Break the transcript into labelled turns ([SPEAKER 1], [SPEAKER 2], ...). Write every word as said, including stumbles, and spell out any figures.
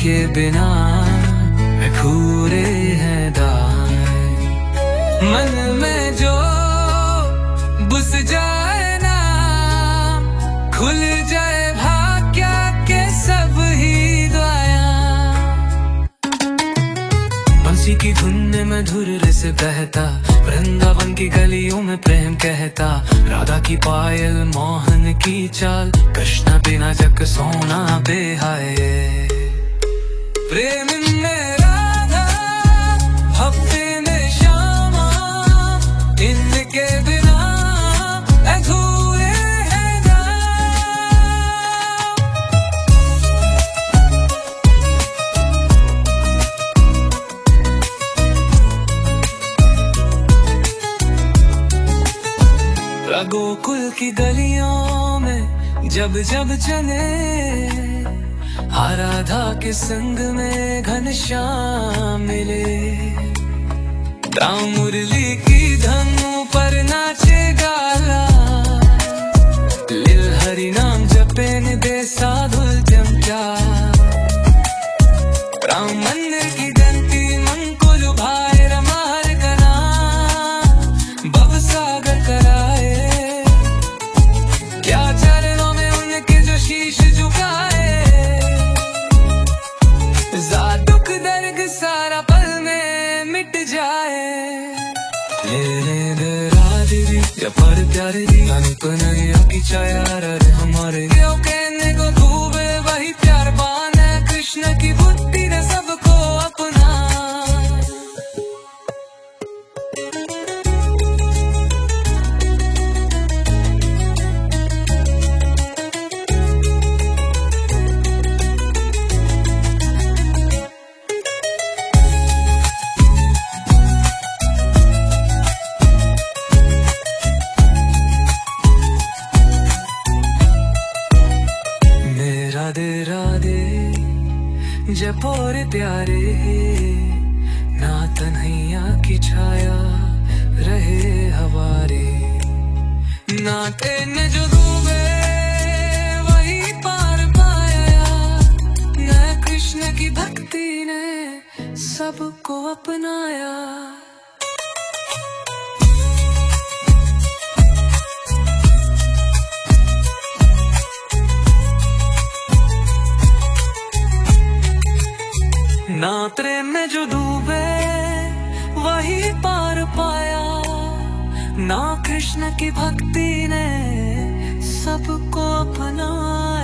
[SPEAKER 1] इनके बिना अधूरे हैं दाएं। मन में जो बुस जाए ना, खुल जाए भाग्य के सब ही द्वार। बंसी की धुन में मधुर रस बहता, वृंदावन की गलियों में प्रेम कहता। राधा की पायल मोहन की चाल, कृष्ण बिना जग सोना बेहाय। प्रेम में राधा भक्ति में श्यामा, इनके बिना अधूरे हैं दाम। गोकुल की गलियों में जब जब चले, आराधा के संग में घनश्याम मिले। राम मुरली की धनु पर नाचे गाला, लिल हरि नाम जपे निदे साधुल जमचा। राम मंदिर की घंटी मंकुल भाई, रमार गना भव सागर कराए। क्या चरणों में उनके जो शीश झुकाए, दुख दर्द सारा पल में मिट जाए। लेने दे राधे या पर प्यारे दी, अनुपनैया की छाया रे हमारे। क्यों कहने को डूबे वही प्यार बान है, कृष्ण की बुद्धि ने सबको अपना। राधे राधे जपोर प्यारे, ना तन्हैया की छाया रहे हवारे। नाते ने जो डूबे वही पार पाया, न कृष्ण की भक्ति ने सबको अपनाया। नात्रे में जो डूबे वही पार पाया, ना कृष्ण की भक्ति ने सबको अपनाया।